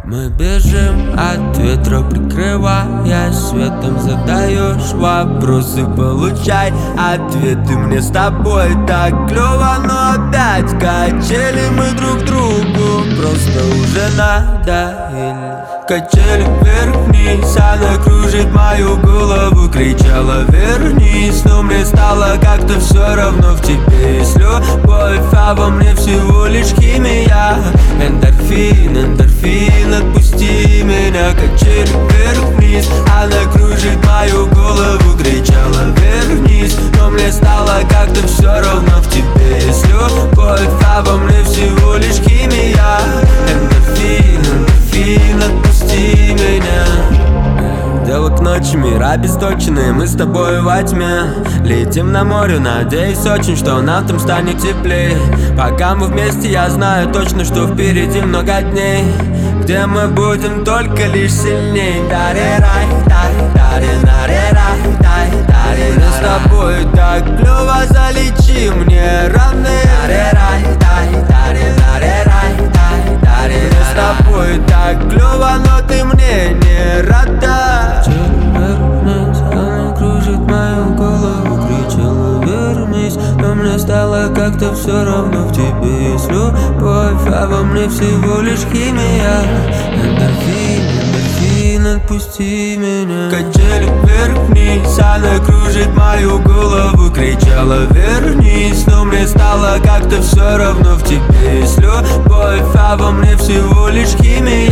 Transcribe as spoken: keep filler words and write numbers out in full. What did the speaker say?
Мы бежим от ветра, прикрываясь светом. Задаешь вопросы, получай ответы. Мне с тобой так клёво, но опять качели мы друг другу просто уже надоели. Качели вверх-вниз, она кружит мою голову. Кричала вернись, но мне стало как-то все равно. В тебе есть любовь, а во мне всего лишь химия. Эндорфин, эндорфин, отпусти меня. Качели вверх-вниз, она кружит мою голову. Кричала вернись, но мне стало как-то все равно. В тебе есть любовь, а во мне всего лишь химия. Эндорфин, эндорфин, отпусти меня. Дело к ночи, мир обесточенный, мы с тобой во тьме. Летим на море, надеюсь очень, что нам там станет теплее. Пока мы вместе, я знаю точно, что впереди много дней, где мы будем только лишь сильней. Даре-рай, дай, даре-наре-рай, дай, даре. Мы с тобой так клёво, залечи мне раны. Даре-рай, дай, даре-наре-рай, дай, даре. Мы с тобой так клёво, но ты мне не рада. Она кружит мою голову, кричала вернись, но мне стало как-то все равно. В тебе есть любовь, а во мне всего лишь химия. Эндорфин, эндорфин, отпусти меня. Качели вверх-вниз, она кружит мою голову. Кричала вернись, но мне стало как-то все равно. В тебе есть любовь, а во мне всего лишь химия.